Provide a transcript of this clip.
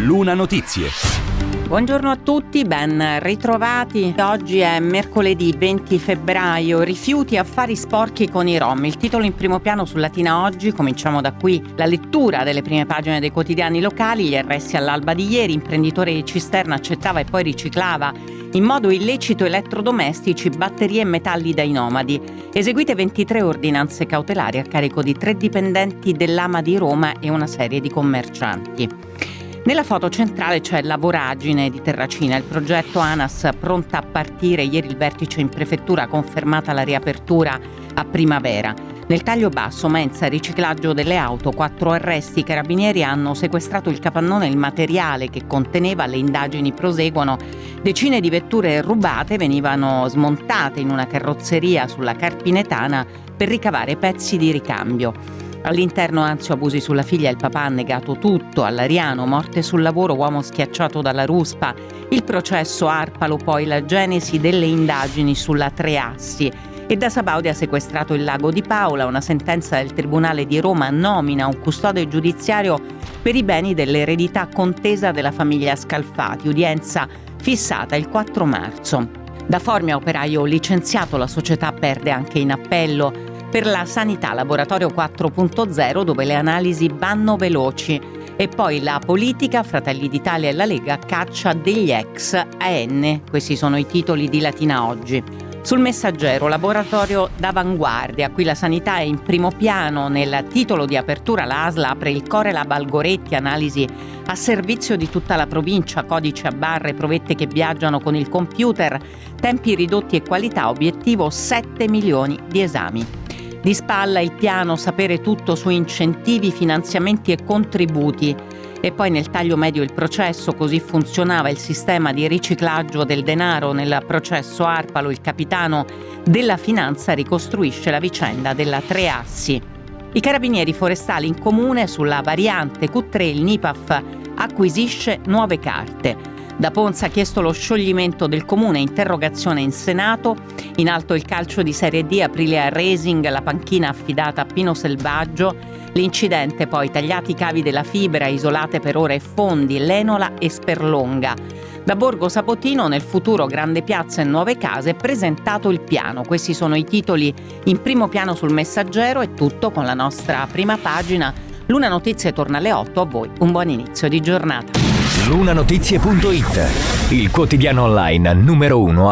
Luna Notizie. Buongiorno a tutti, ben ritrovati. Oggi è mercoledì 20 febbraio, rifiuti e affari sporchi con i rom. Il titolo in primo piano su Latina Oggi, cominciamo da qui. La lettura delle prime pagine dei quotidiani locali, gli arresti all'alba di ieri, imprenditore di cisterna accettava e poi riciclava in modo illecito elettrodomestici, batterie e metalli dai nomadi. Eseguite 23 ordinanze cautelari a carico di 3 dipendenti dell'AMA di Roma e una serie di commercianti. Nella foto centrale c'è la voragine di Terracina, il progetto ANAS pronta a partire. Ieri il vertice in prefettura ha confermata la riapertura a primavera. Nel taglio basso, mensa riciclaggio delle auto, 4 arresti. I carabinieri hanno sequestrato il capannone e il materiale che conteneva, le indagini proseguono. Decine di vetture rubate venivano smontate in una carrozzeria sulla Carpinetana per ricavare pezzi di ricambio. All'interno abusi sulla figlia, il papà ha negato tutto. All'Ariano, morte sul lavoro, uomo schiacciato dalla ruspa. Il processo Arpalo, poi la genesi delle indagini sulla Treassi. E da Sabaudia ha sequestrato il lago di Paola. Una sentenza del Tribunale di Roma nomina un custode giudiziario per i beni dell'eredità contesa della famiglia Scalfati. Udienza fissata il 4 marzo. Da Formia, operaio licenziato, la società perde anche in appello. Per la sanità, laboratorio 4.0 dove le analisi vanno veloci. E poi la politica, Fratelli d'Italia e la Lega, caccia degli ex AN. Questi sono i titoli di Latina Oggi. Sul Messaggero, laboratorio d'avanguardia. Qui la sanità è in primo piano. Nel titolo di apertura la ASL apre il Corelab Algoretti, analisi a servizio di tutta la provincia, codice a barre, provette che viaggiano con il computer, tempi ridotti e qualità, obiettivo 7 milioni di esami. Di spalla il piano sapere tutto su incentivi, finanziamenti e contributi. E poi nel taglio medio il processo, così funzionava il sistema di riciclaggio del denaro. Nel processo Arpalo il capitano della finanza ricostruisce la vicenda della Treassi. I carabinieri forestali in comune sulla variante Q3, il NIPAF acquisisce nuove carte. Da Ponza ha chiesto lo scioglimento del comune, interrogazione in Senato. In alto il calcio di Serie D, Aprilia Racing, la panchina affidata a Pino Selvaggio. L'incidente poi, tagliati i cavi della fibra, isolate per ora e fondi, Lenola e Sperlonga. Da Borgo Sapotino, nel futuro grande piazza e nuove case, presentato il piano. Questi sono i titoli in primo piano sul Messaggero. È tutto con la nostra prima pagina. Luna Notizie torna alle 8, a voi un buon inizio di giornata. Lunanotizie.it, il quotidiano online numero 1